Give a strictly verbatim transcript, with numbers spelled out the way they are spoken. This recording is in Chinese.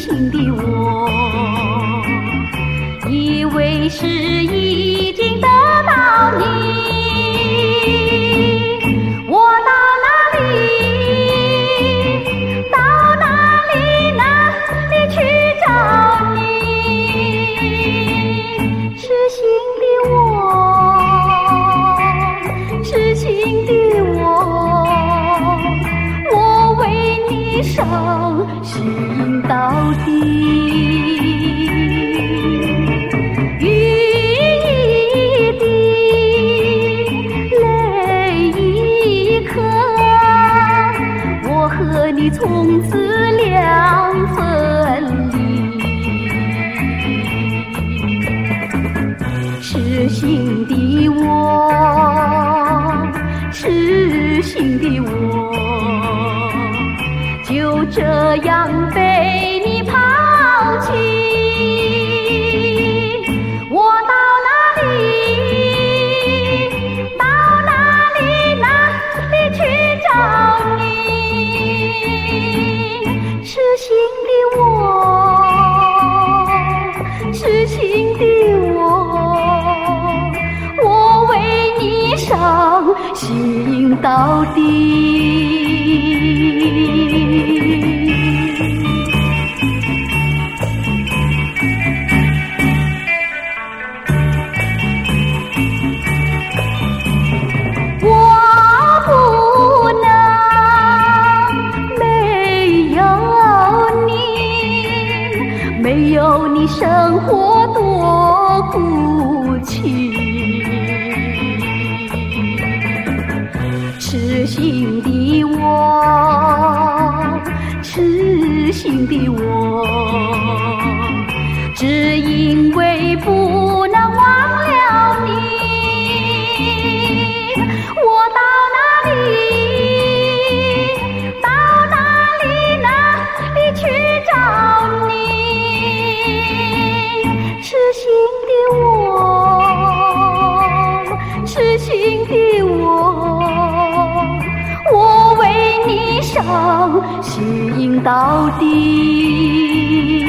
心的我，以为是已经得到你，我到哪里，到哪里哪里去找你？痴心的我，痴心的我，我为你伤心到底。雨一滴，泪一颗，我和你从此两分离。痴心的我，痴心的我，就这样被你抛弃。我到哪里，到哪里哪里去找你？痴心的我，痴心的我，我为你伤心到底。没有你，生活多孤寂。痴心的我，痴心的我，只因为不能忘了你。我到哪里，到哪里哪里去找你？痴心的我，痴心的我，我为你伤心到底。